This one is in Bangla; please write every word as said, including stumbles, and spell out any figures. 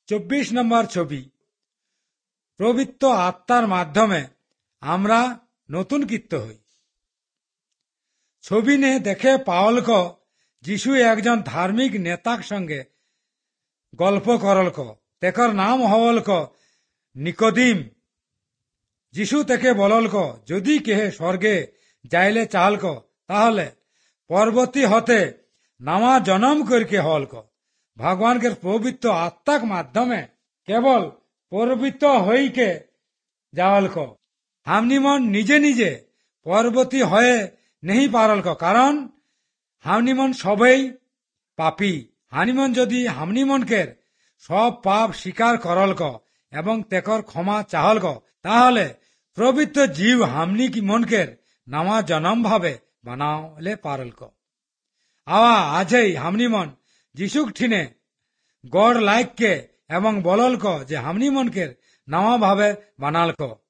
চব্বিশ নম্বর ছবি। পবিত্র আত্মার মাধ্যমে আমরা নতুন কীর্ত হই। ছবি নে দেখে পাওলক যিশু একজন ধার্মিক নেতার সঙ্গে গল্প করলক। তেকর নাম হওয়ালক নিকোদিম। যিশু থেকে বললক, যদি কেহে স্বর্গে যাইলে চালক, তাহলে পর্বতী হতে নামা জনম করকে হলক। ভগবানকে পবিত্র আত্মার মাধ্যমে কেবল পবিত্র হইকে যাওয়ালক। হামনিমন নিজে নিজে পর্বতী হয়ে নেই পারলক, কারণ হামনিমন সবই পাপী। হানিমন যদি হামনিমনকে সব পাপ স্বীকার করলক এবং তেকর ক্ষমা চাহলক, তাহলে পবিত্র জীব হামনি কি মনকের নামা জনম ভাবে বানালে পারলক। আওয়া আজই হামনিমন যিশুক ঠিনে গড় লাইককে এবং বললক যে হামনি মনকের নামা ভাবে বানালক।